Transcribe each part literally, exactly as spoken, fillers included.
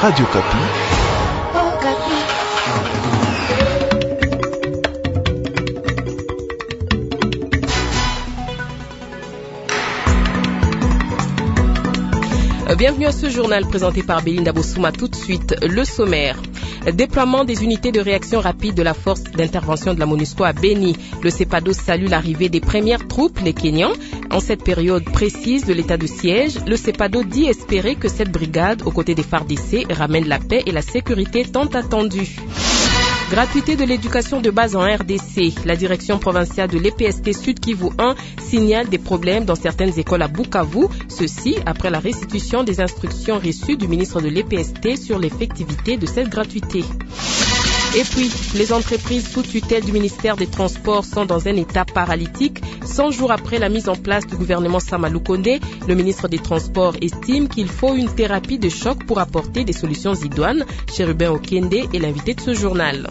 Radio Kapi. Bienvenue à ce journal présenté par Belinda Bossouma. Tout de suite, le sommaire. Déploiement des unités de réaction rapide de la force d'intervention de la MONUSCO à Beni. Le CEPADO salue l'arrivée des premières troupes, les Kenyans. En cette période précise de l'état de siège, le CEPADO dit espérer que cette brigade, aux côtés des F A R D C, ramène la paix et la sécurité tant attendue. Gratuité de l'éducation de base en R D C. La direction provinciale de l'E P S T Sud Kivu un signale des problèmes dans certaines écoles à Bukavu. Ceci après la restitution des instructions reçues du ministre de l'E P S T sur l'effectivité de cette gratuité. Et puis, les entreprises sous tutelle du ministère des Transports sont dans un état paralytique. cent jours après la mise en place du gouvernement Samalou Kondé, le ministre des Transports estime qu'il faut une thérapie de choc pour apporter des solutions idoines. Chérubin Okende est l'invité de ce journal.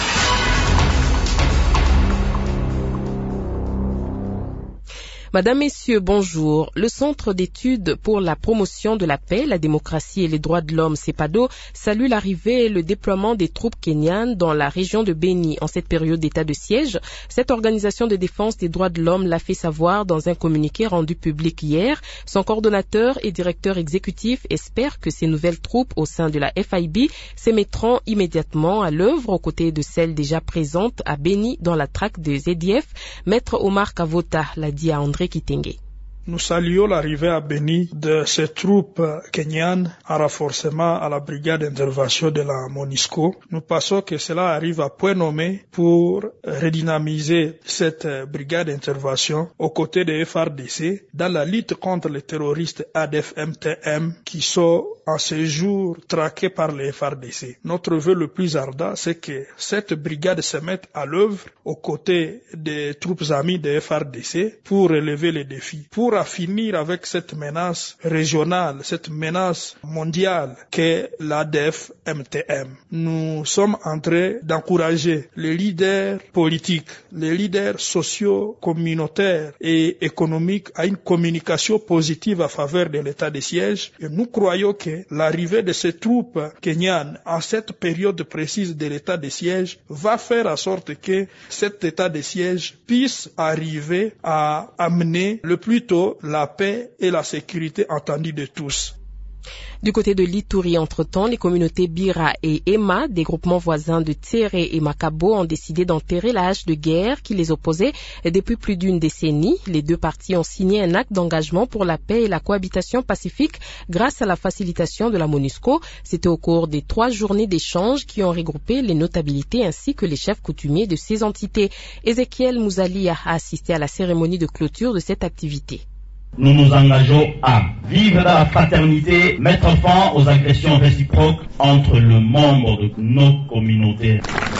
Madame, Messieurs, bonjour. Le Centre d'études pour la promotion de la paix, la démocratie et les droits de l'homme, CEPADO, salue l'arrivée et le déploiement des troupes kenyanes dans la région de Beni en cette période d'état de siège. Cette organisation de défense des droits de l'homme l'a fait savoir dans un communiqué rendu public hier. Son coordonnateur et directeur exécutif espère que ces nouvelles troupes au sein de la F I B se mettront immédiatement à l'œuvre aux côtés de celles déjà présentes à Beni dans la traque des Z D F. Maître Omar Kavota l'a dit à André Kitenge. Nous saluons l'arrivée à Beni de ces troupes kenyanes en renforcement à la brigade d'intervention de la MONUSCO. Nous pensons que cela arrive à point nommé pour redynamiser cette brigade d'intervention aux côtés des F A R D C dans la lutte contre les terroristes A D F M T M qui sont en ce jour traqués par les F A R D C. Notre vœu le plus ardent, c'est que cette brigade se mette à l'œuvre aux côtés des troupes amies des F A R D C pour relever les défis, pour à finir avec cette menace régionale, cette menace mondiale qu'est l'A D F M T M. Nous sommes en train d'encourager les leaders politiques, les leaders sociaux, communautaires et économiques à une communication positive à faveur de l'état de siège. Et nous croyons que l'arrivée de ces troupes kenyanes en cette période précise de l'état de siège va faire en sorte que cet état de siège puisse arriver à amener le plus tôt la paix et la sécurité entendues de tous. Du côté de l'Ituri, entre-temps, les communautés Bira et Ema, des groupements voisins de Tséré et Makabo, ont décidé d'enterrer la hache de guerre qui les opposait depuis plus d'une décennie. Les deux parties ont signé un acte d'engagement pour la paix et la cohabitation pacifique grâce à la facilitation de la MONUSCO. C'était au cours des trois journées d'échange qui ont regroupé les notabilités ainsi que les chefs coutumiers de ces entités. Ézéchiel Mouzali a assisté à la cérémonie de clôture de cette activité. Nous nous engageons à vivre dans la fraternité, mettre fin aux agressions réciproques entre le membre de nos communautés.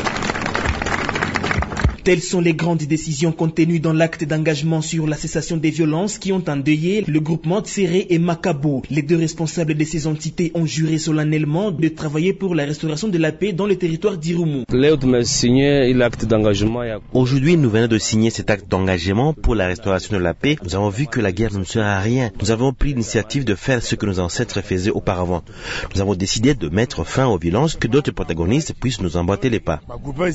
Telles sont les grandes décisions contenues dans l'acte d'engagement sur la cessation des violences qui ont endeuillé le groupement Tséré et Makabo. Les deux responsables de ces entités ont juré solennellement de travailler pour la restauration de la paix dans le territoire d'Irumu. Aujourd'hui, nous venons de signer cet acte d'engagement pour la restauration de la paix. Nous avons vu que la guerre ne nous sert à rien. Nous avons pris l'initiative de faire ce que nos ancêtres faisaient auparavant. Nous avons décidé de mettre fin aux violences, que d'autres protagonistes puissent nous emboîter les pas.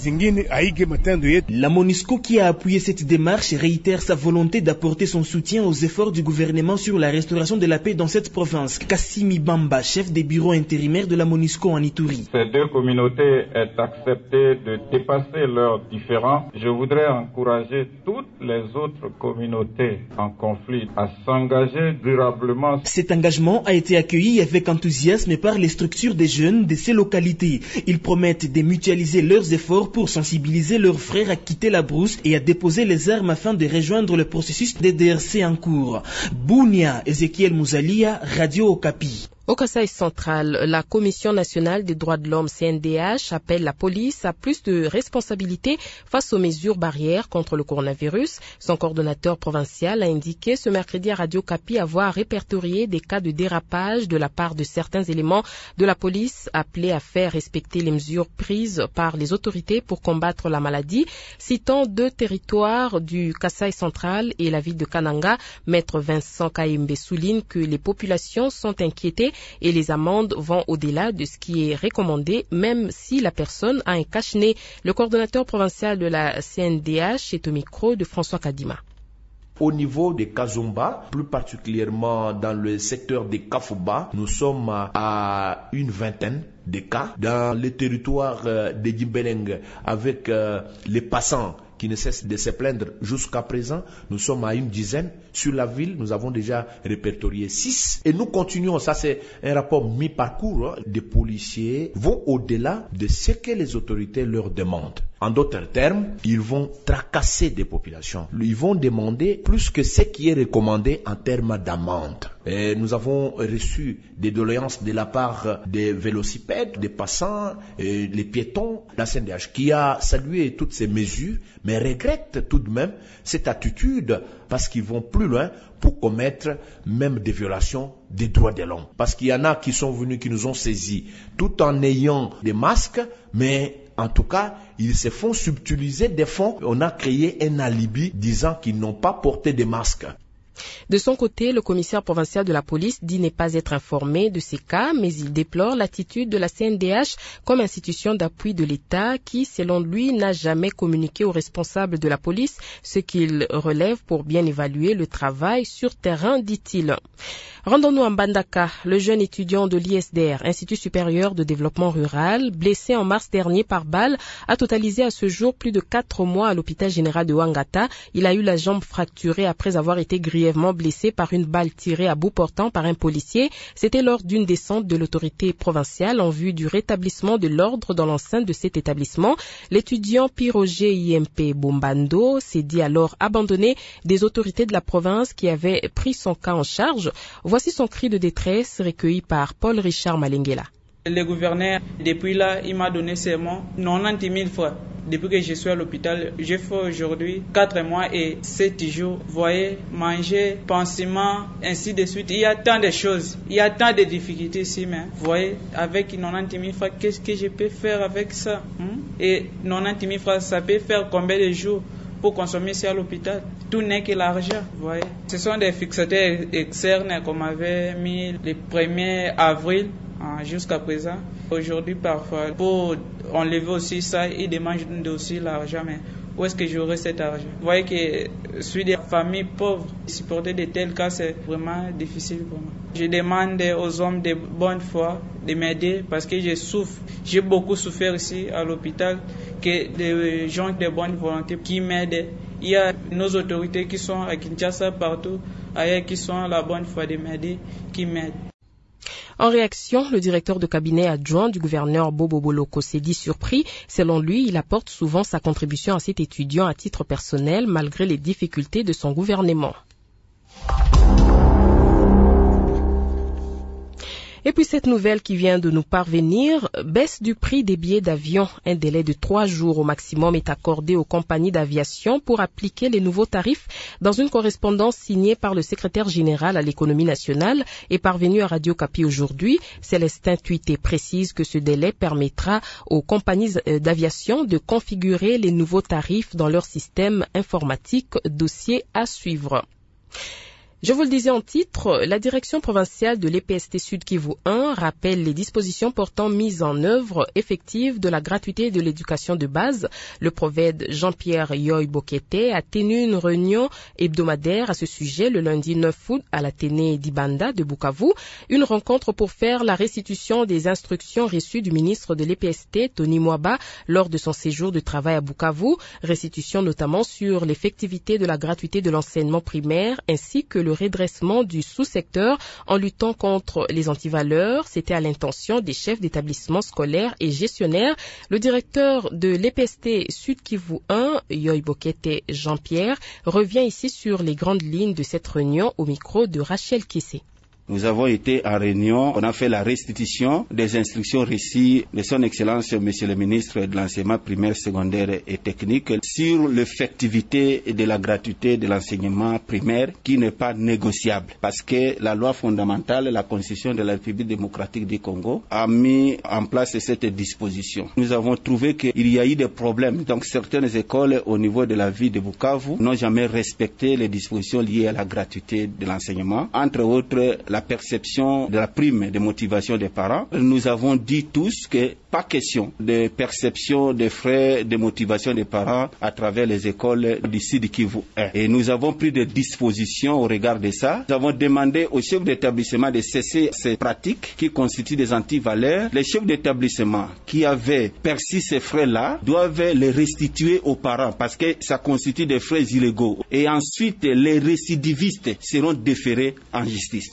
La MONUSCO qui a appuyé cette démarche réitère sa volonté d'apporter son soutien aux efforts du gouvernement sur la restauration de la paix dans cette province. Kassimi Bamba, chef des bureaux intérimaires de la MONUSCO en Ituri. Ces deux communautés aient accepté de dépasser leurs différends. Je voudrais encourager toutes les autres communautés en conflit à s'engager durablement. Cet engagement a été accueilli avec enthousiasme par les structures des jeunes de ces localités. Ils promettent de mutualiser leurs efforts pour sensibiliser leurs frères à quitter la brousse et à déposer les armes afin de rejoindre le processus de D R C en cours. Bounia, Ézéchiel Mouzalia, Radio Okapi. Au Kasaï central, la Commission nationale des droits de l'homme C N D H appelle la police à plus de responsabilités face aux mesures barrières contre le coronavirus. Son coordonnateur provincial a indiqué ce mercredi à Radio Kapi avoir répertorié des cas de dérapage de la part de certains éléments de la police appelés à faire respecter les mesures prises par les autorités pour combattre la maladie. Citant deux territoires du Kasaï central et la ville de Kananga, Maître Vincent Kaimbe souligne que les populations sont inquiétées et les amendes vont au-delà de ce qui est recommandé, même si la personne a un cache-nez. Le coordonnateur provincial de la C N D H est au micro de François Kadima. Au niveau des Kazumba, plus particulièrement dans le secteur des Kafouba, nous sommes à une vingtaine de cas. Dans le territoire de Djimbeleng, avec les passants qui ne cessent de se plaindre jusqu'à présent, nous sommes à une dizaine. Sur la ville, nous avons déjà répertorié six. Et nous continuons, ça c'est un rapport mi-parcours, hein. Des policiers vont au-delà de ce que les autorités leur demandent. En d'autres termes, ils vont tracasser des populations. Ils vont demander plus que ce qui est recommandé en termes d'amende. Et nous avons reçu des doléances de la part des vélocipèdes, des passants, et les piétons, la C N D H, qui a salué toutes ces mesures, mais regrette tout de même cette attitude parce qu'ils vont plus loin pour commettre même des violations des droits de l'homme. Parce qu'il y en a qui sont venus, qui nous ont saisis, tout en ayant des masques, mais en tout cas, ils se font subtiliser des fonds. On a créé un alibi disant qu'ils n'ont pas porté de masques. De son côté, le commissaire provincial de la police dit ne pas être informé de ces cas, mais il déplore l'attitude de la C N D H comme institution d'appui de l'État qui, selon lui, n'a jamais communiqué aux responsables de la police, ce qu'il relève pour bien évaluer le travail sur terrain, dit-il. Rendons-nous en Bandaka. Le jeune étudiant de l'I S D R, Institut supérieur de développement rural, blessé en mars dernier par balle, a totalisé à ce jour plus de quatre mois à l'hôpital général de Ouangata. Il a eu la jambe fracturée après avoir été grièvement blessé par une balle tirée à bout portant par un policier. C'était lors d'une descente de l'autorité provinciale en vue du rétablissement de l'ordre dans l'enceinte de cet établissement. L'étudiant Piroger I M P Bombando s'est dit alors abandonné des autorités de la province qui avaient pris son cas en charge. Voici son cri de détresse recueilli par Paul Richard Malengela. Le gouverneur, depuis là, il m'a donné ses mots quatre-vingt-dix mille fois. Depuis que je suis à l'hôpital, j'ai fait aujourd'hui quatre mois et sept jours. Vous voyez, manger, pansement, ainsi de suite. Il y a tant de choses, il y a tant de difficultés ici. Mais vous voyez, avec quatre-vingt-dix mille francs, qu'est-ce que je peux faire avec ça hmm? Et quatre-vingt-dix mille francs, ça peut faire combien de jours pour consommer ici à l'hôpital? Tout n'est que l'argent, vous voyez. Ce sont des fixateurs externes qu'on m'avait mis le premier avril hein, jusqu'à présent. Aujourd'hui, parfois, pour enlever aussi ça, ils demandent aussi l'argent, mais où est-ce que j'aurai cet argent? Vous voyez que je suis des familles pauvres. Supporter de tels cas, c'est vraiment difficile pour moi. Je demande aux hommes de bonne foi de m'aider parce que je souffre. J'ai beaucoup souffert ici à l'hôpital, que des gens de bonne volonté qui m'aident. Il y a nos autorités qui sont à Kinshasa, partout, ailleurs qui sont à la bonne foi de m'aider, qui m'aident. En réaction, le directeur de cabinet adjoint du gouverneur Bobo Boloko s'est dit surpris. Selon lui, il apporte souvent sa contribution à cet étudiant à titre personnel malgré les difficultés de son gouvernement. Et puis cette nouvelle qui vient de nous parvenir, baisse du prix des billets d'avion. Un délai de trois jours au maximum est accordé aux compagnies d'aviation pour appliquer les nouveaux tarifs. Dans une correspondance signée par le secrétaire général à l'économie nationale et parvenue à Radio Kapi aujourd'hui, Célestin Tuité précise que ce délai permettra aux compagnies d'aviation de configurer les nouveaux tarifs dans leur système informatique, dossier à suivre. Je vous le disais en titre, la direction provinciale de l'E P S T Sud Kivu un rappelle les dispositions portant mise en œuvre effective de la gratuité de l'éducation de base. Le prophète Jean-Pierre Yoy Bokete a tenu une réunion hebdomadaire à ce sujet le lundi neuf août à l'Athénée d'Ibanda de Bukavu. Une rencontre pour faire la restitution des instructions reçues du ministre de l'E P S T, Tony Mwaba, lors de son séjour de travail à Bukavu. Restitution notamment sur l'effectivité de la gratuité de l'enseignement primaire ainsi que le le redressement du sous-secteur en luttant contre les antivaleurs. C'était à l'intention des chefs d'établissements scolaires et gestionnaires. Le directeur de l'E P S T Sud Kivu un, Yoy Bokete Jean-Pierre, revient ici sur les grandes lignes de cette réunion au micro de Rachel Kissé. Nous avons été en réunion, on a fait la restitution des instructions reçues de son Excellence Monsieur le ministre de l'enseignement primaire, secondaire et technique sur l'effectivité de la gratuité de l'enseignement primaire qui n'est pas négociable parce que la loi fondamentale, la Constitution de la République démocratique du Congo a mis en place cette disposition. Nous avons trouvé qu'il y a eu des problèmes. Donc certaines écoles au niveau de la ville de Bukavu n'ont jamais respecté les dispositions liées à la gratuité de l'enseignement. Entre autres, la la perception de la prime de motivation des parents. Nous avons dit tous que pas question de perception des frais de motivation des parents à travers les écoles du Sud Kivu un. Et nous avons pris des dispositions au regard de ça. Nous avons demandé aux chefs d'établissement de cesser ces pratiques qui constituent des antivaleurs. Les chefs d'établissement qui avaient perçu ces frais-là doivent les restituer aux parents parce que ça constitue des frais illégaux. Et ensuite, les récidivistes seront déférés en justice.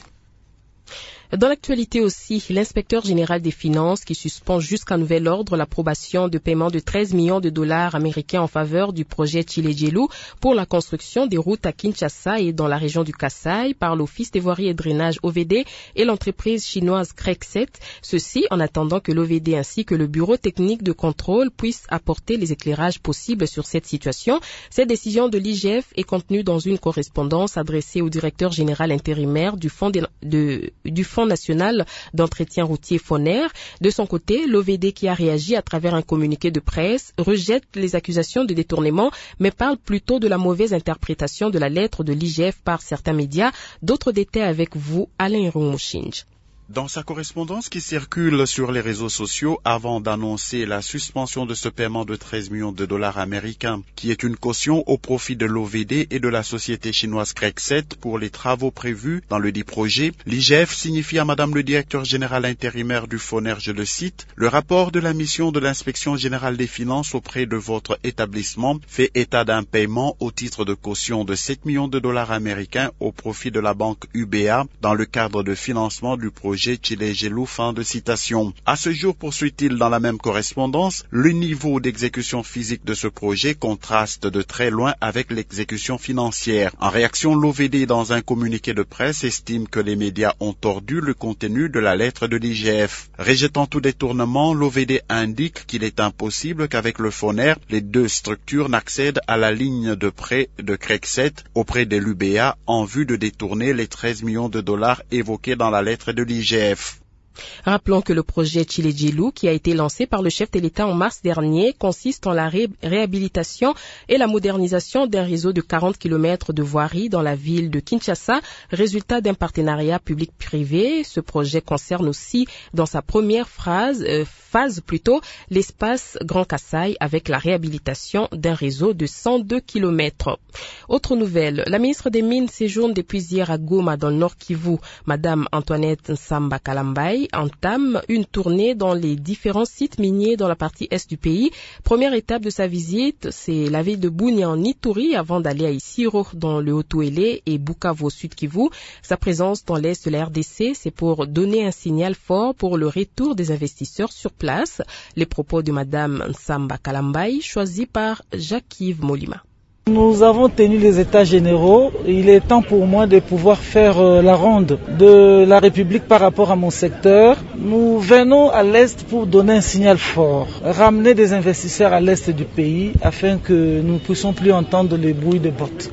Dans l'actualité aussi, l'inspecteur général des finances qui suspend jusqu'à nouvel ordre l'approbation de paiement de treize millions de dollars américains en faveur du projet Tshilé-Djelou pour la construction des routes à Kinshasa et dans la région du Kasaï par l'Office des voiries et drainage O V D et l'entreprise chinoise Crexet. Ceci en attendant que l'O V D ainsi que le bureau technique de contrôle puissent apporter les éclairages possibles sur cette situation. Cette décision de l'I G F est contenue dans une correspondance adressée au directeur général intérimaire du Fonds de, de, du Fonds national d'entretien routier Foner. De son côté, l'O V D qui a réagi à travers un communiqué de presse rejette les accusations de détournement, mais parle plutôt de la mauvaise interprétation de la lettre de l'I G F par certains médias. D'autres détails avec vous, Alain Roumouchinj. Dans sa correspondance qui circule sur les réseaux sociaux avant d'annoncer la suspension de ce paiement de treize millions de dollars américains, qui est une caution au profit de l'O V D et de la société chinoise Crexet pour les travaux prévus dans le dit projet, l'I G F signifie à Madame le directeur général intérimaire du Foner, je le cite, le rapport de la mission de l'inspection générale des finances auprès de votre établissement fait état d'un paiement au titre de caution de sept millions de dollars américains au profit de la banque U B A dans le cadre de financement du projet Tshilé-Djelou, fin de citation. À ce jour, poursuit-il dans la même correspondance, le niveau d'exécution physique de ce projet contraste de très loin avec l'exécution financière. En réaction, l'O V D, dans un communiqué de presse, estime que les médias ont tordu le contenu de la lettre de l'I G F. Rejetant tout détournement, l'O V D indique qu'il est impossible qu'avec le Foner, les deux structures n'accèdent à la ligne de prêt de Crexet auprès de l'U B A en vue de détourner les treize millions de dollars évoqués dans la lettre de l'I G F. Rappelons que le projet Tshilé-Djelou, qui a été lancé par le chef de l'État en mars dernier, consiste en la ré- réhabilitation et la modernisation d'un réseau de quarante kilomètres de voirie dans la ville de Kinshasa, résultat d'un partenariat public-privé. Ce projet concerne aussi, dans sa première phrase, euh, phase plutôt, l'espace Grand Kasaï avec la réhabilitation d'un réseau de cent deux kilomètres. Autre nouvelle, la ministre des Mines séjourne depuis hier à Goma dans le Nord Kivu. Madame Antoinette Nsamba Kalambaye entame une tournée dans les différents sites miniers dans la partie est du pays. Première étape de sa visite, c'est la ville de Bunia en Ituri avant d'aller à Isiro dans le Haut-Ouélé et Bukavu au Sud Kivu. Sa présence dans l'est de la R D C, c'est pour donner un signal fort pour le retour des investisseurs sur place. Les propos de Madame Nsamba Kalambaye, choisis par Jacques-Yves Molima. Nous avons tenu les états généraux. Il est temps pour moi de pouvoir faire euh, la ronde de la République par rapport à mon secteur. Nous venons à l'Est pour donner un signal fort, ramener des investisseurs à l'Est du pays afin que nous ne puissions plus entendre les bruits de bottes.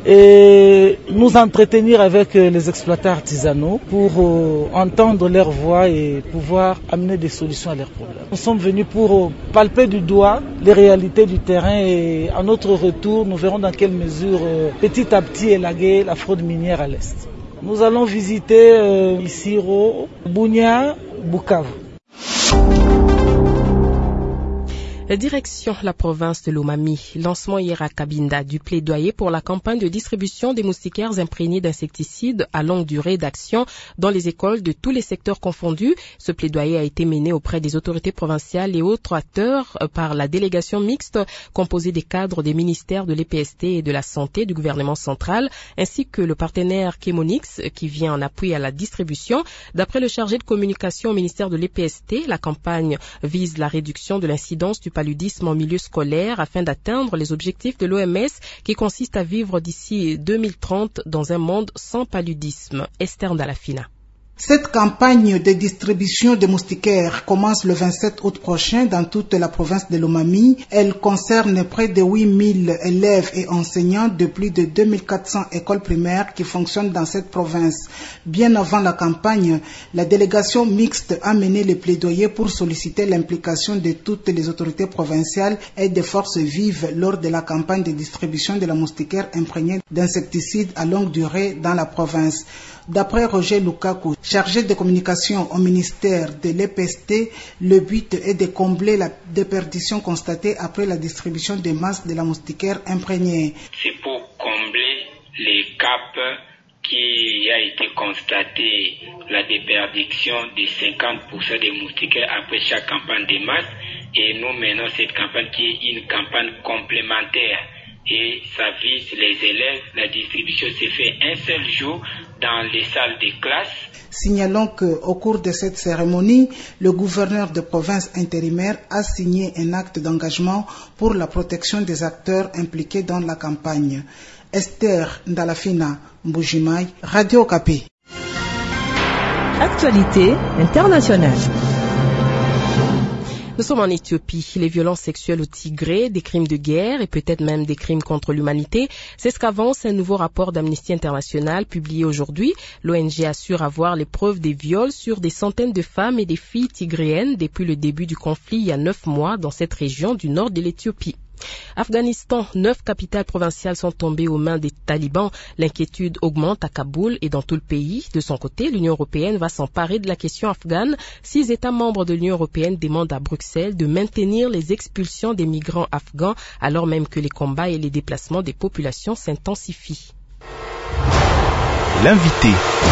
Et nous entretenir avec euh, les exploitants artisanaux pour euh, entendre leur voix et pouvoir amener des solutions à leurs problèmes. Nous sommes venus pour euh, palper du doigt les réalités du terrain et à notre retour, nous verrons dans quelle mesure euh, petit à petit élaguer la fraude minière à l'Est. Nous allons visiter euh, Isiro, Bunia, Bukavu. Direction la province de Lomami. Lancement hier à Cabinda du plaidoyer pour la campagne de distribution des moustiquaires imprégnés d'insecticides à longue durée d'action dans les écoles de tous les secteurs confondus. Ce plaidoyer a été mené auprès des autorités provinciales et autres acteurs par la délégation mixte composée des cadres des ministères de l'E P S T et de la Santé du gouvernement central, ainsi que le partenaire Chemonix qui vient en appui à la distribution. D'après le chargé de communication au ministère de l'E P S T, la campagne vise la réduction de l'incidence du paludisme en milieu scolaire afin d'atteindre les objectifs de l'O M S qui consistent à vivre d'ici deux mille trente dans un monde sans paludisme. Esther Dalafina. Cette campagne de distribution de moustiquaires commence le vingt-sept août prochain dans toute la province de Lomami. Elle concerne près de huit mille élèves et enseignants de plus de deux mille quatre cents écoles primaires qui fonctionnent dans cette province. Bien avant la campagne, la délégation mixte a mené les plaidoyers pour solliciter l'implication de toutes les autorités provinciales et des forces vives lors de la campagne de distribution de la moustiquaire imprégnée d'insecticides à longue durée dans la province. D'après Roger Lukaku, chargé de communication au ministère de l'E P S T, le but est de combler la déperdition constatée après la distribution des masses de la moustiquaire imprégnée. C'est pour combler les caps qui a été constaté la déperdition de cinquante pour cent des moustiquaires après chaque campagne de masse, et nous menons cette campagne qui est une campagne complémentaire et ça vise les élèves. La distribution s'est faite un seul jour dans les salles de classe. Signalons qu'au cours de cette cérémonie, le gouverneur de province intérimaire a signé un acte d'engagement pour la protection des acteurs impliqués dans la campagne. Esther Ndalafina, Mbujimai, Radio Okapi. Actualité internationale. Nous sommes en Éthiopie. Les violences sexuelles au Tigré, des crimes de guerre et peut-être même des crimes contre l'humanité, c'est ce qu'avance un nouveau rapport d'Amnesty International publié aujourd'hui. L'O N G assure avoir les preuves des viols sur des centaines de femmes et des filles tigréennes depuis le début du conflit il y a neuf mois dans cette région du nord de l'Éthiopie. Afghanistan, neuf capitales provinciales sont tombées aux mains des talibans. L'inquiétude augmente à Kaboul et dans tout le pays. De son côté, l'Union européenne va s'emparer de la question afghane. Six États membres de l'Union européenne demandent à Bruxelles de maintenir les expulsions des migrants afghans alors même que les combats et les déplacements des populations s'intensifient. L'invité.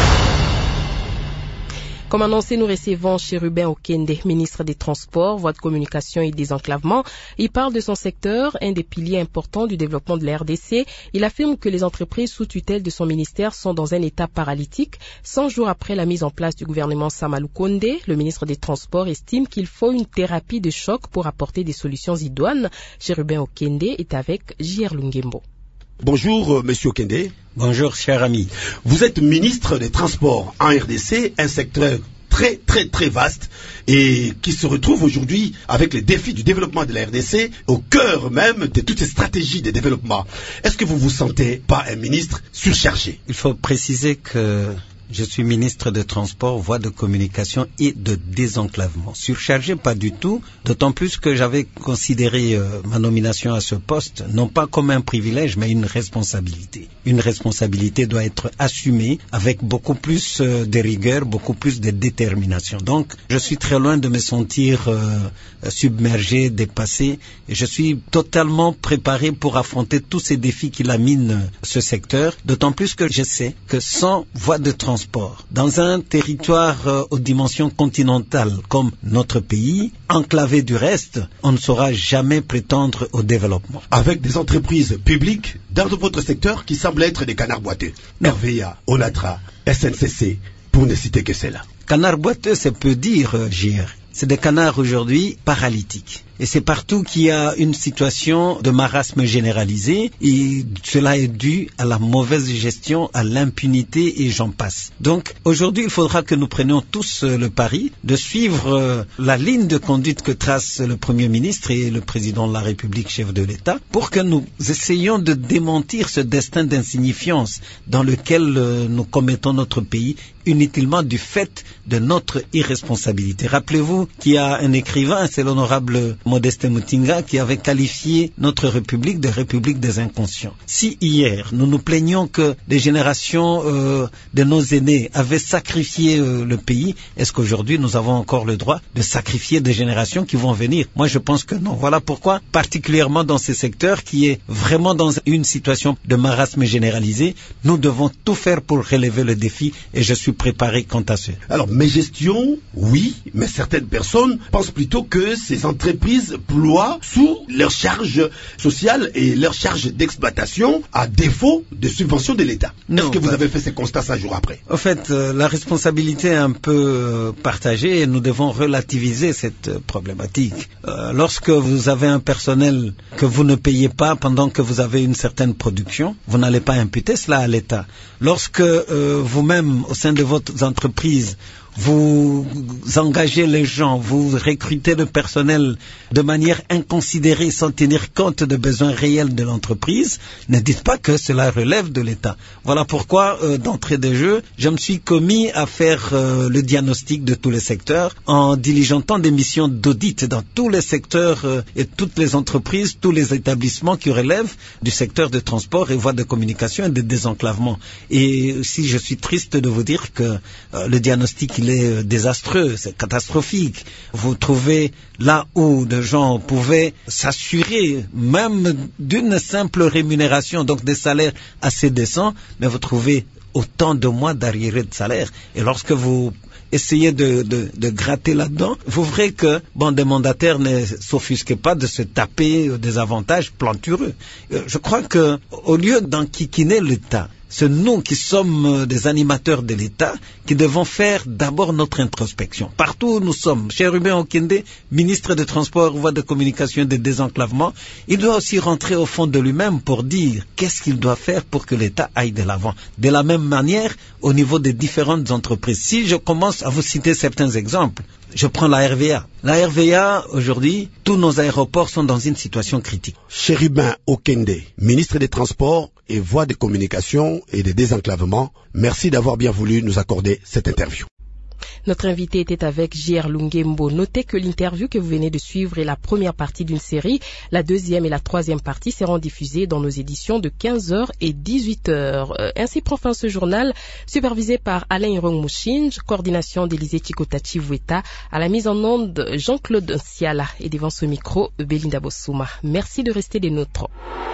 Comme annoncé, nous recevons Chérubin Okende, ministre des Transports, Voies de communication et désenclavement. Il parle de son secteur, un des piliers importants du développement de la R D C. Il affirme que les entreprises sous tutelle de son ministère sont dans un état paralytique. Cent jours après la mise en place du gouvernement Samalou Konde, le ministre des Transports estime qu'il faut une thérapie de choc pour apporter des solutions idoines. Chérubin Okende est avec J R Lungembo. Bonjour, euh, monsieur Okende. Bonjour, cher ami. Vous êtes ministre des Transports en R D C, un secteur très, très, très vaste et qui se retrouve aujourd'hui avec les défis du développement de la R D C au cœur même de toutes ces stratégies de développement. Est-ce que vous vous sentez pas un ministre surchargé? Il faut préciser que je suis ministre des Transports, Voies de communication et de désenclavement. Surchargé, pas du tout, d'autant plus que j'avais considéré euh, ma nomination à ce poste, non pas comme un privilège, mais une responsabilité. Une responsabilité doit être assumée avec beaucoup plus euh, de rigueur, beaucoup plus de détermination. Donc, je suis très loin de me sentir euh, submergé, dépassé, et je suis totalement préparé pour affronter tous ces défis qui laminent ce secteur, d'autant plus que je sais que sans voie de transport, dans un territoire euh, aux dimensions continentales comme notre pays, enclavé du reste, on ne saura jamais prétendre au développement. Avec des entreprises publiques dans votre secteur qui semblent être des canards boiteux. R V A, Onatra, S N C C, pour ne citer que cela. Canards boiteux, c'est peu dire, euh, J R. C'est des canards aujourd'hui paralytiques. Et c'est partout qu'il y a une situation de marasme généralisé et cela est dû à la mauvaise gestion, à l'impunité et j'en passe. Donc aujourd'hui, il faudra que nous prenions tous euh, le pari de suivre euh, la ligne de conduite que trace le Premier ministre et le Président de la République, chef de l'État, pour que nous essayions de démentir ce destin d'insignifiance dans lequel euh, nous commettons notre pays inutilement du fait de notre irresponsabilité. Rappelez-vous qu'il y a un écrivain, c'est l'honorable Modeste Mutinga, qui avait qualifié notre République de République des inconscients. Si hier, nous nous plaignons que des générations euh, de nos aînés avaient sacrifié euh, le pays, est-ce qu'aujourd'hui nous avons encore le droit de sacrifier des générations qui vont venir? Moi, je pense que non. Voilà pourquoi, particulièrement dans ces secteurs qui est vraiment dans une situation de marasme généralisé, nous devons tout faire pour relever le défi et je suis préparé quant à ce. Alors, mes gestions, oui, mais certaines personnes pensent plutôt que ces entreprises ploient sous leurs charges sociales et leurs charges d'exploitation à défaut de subventions de l'État. Est-ce que vous avez fait ces constats cinq jours après? En fait, euh, la responsabilité est un peu euh, partagée et nous devons relativiser cette euh, problématique. Euh, lorsque vous avez un personnel que vous ne payez pas pendant que vous avez une certaine production, vous n'allez pas imputer cela à l'État. Lorsque euh, vous-même, au sein de votre entreprise, vous engagez les gens, vous recrutez le personnel de manière inconsidérée sans tenir compte des besoins réels de l'entreprise, ne dites pas que cela relève de l'État. Voilà pourquoi, euh, d'entrée de jeu, je me suis commis à faire euh, le diagnostic de tous les secteurs en diligentant des missions d'audit dans tous les secteurs euh, et toutes les entreprises, tous les établissements qui relèvent du secteur de transport et voies de communication et de désenclavement. Et si je suis triste de vous dire que euh, le diagnostic il est euh, désastreux, c'est catastrophique. Vous trouvez là où des gens pouvaient s'assurer même d'une simple rémunération, donc des salaires assez décents, mais vous trouvez autant de mois d'arriérés de salaire. Et lorsque vous essayez de, de, de gratter là-dedans, vous verrez que bon, des mandataires ne s'offusquent pas de se taper des avantages plantureux. Euh, je crois que au lieu d'enquiquiner l'État, c'est nous qui sommes des animateurs de l'État qui devons faire d'abord notre introspection. Partout où nous sommes, chez Ruben Okende, ministre des Transports, voies de communication et de désenclavement, il doit aussi rentrer au fond de lui-même pour dire qu'est-ce qu'il doit faire pour que l'État aille de l'avant. De la même manière, au niveau des différentes entreprises. Si je commence à vous citer certains exemples, je prends la R V A. La R V A, aujourd'hui, tous nos aéroports sont dans une situation critique. Chérubin Okende, ministre des Transports et voies de communication et de désenclavement, merci d'avoir bien voulu nous accorder cette interview. Notre invité était avec J R Lungembo. Notez que l'interview que vous venez de suivre est la première partie d'une série. La deuxième et la troisième partie seront diffusées dans nos éditions de quinze heures et dix-huit heures. Euh, ainsi prend fin ce journal, supervisé par Alain Irong Mouchinj, coordination d'Élysée Chikotati Voueta, à la mise en onde Jean-Claude Siala et devant ce micro, Belinda Bossouma. Merci de rester des nôtres.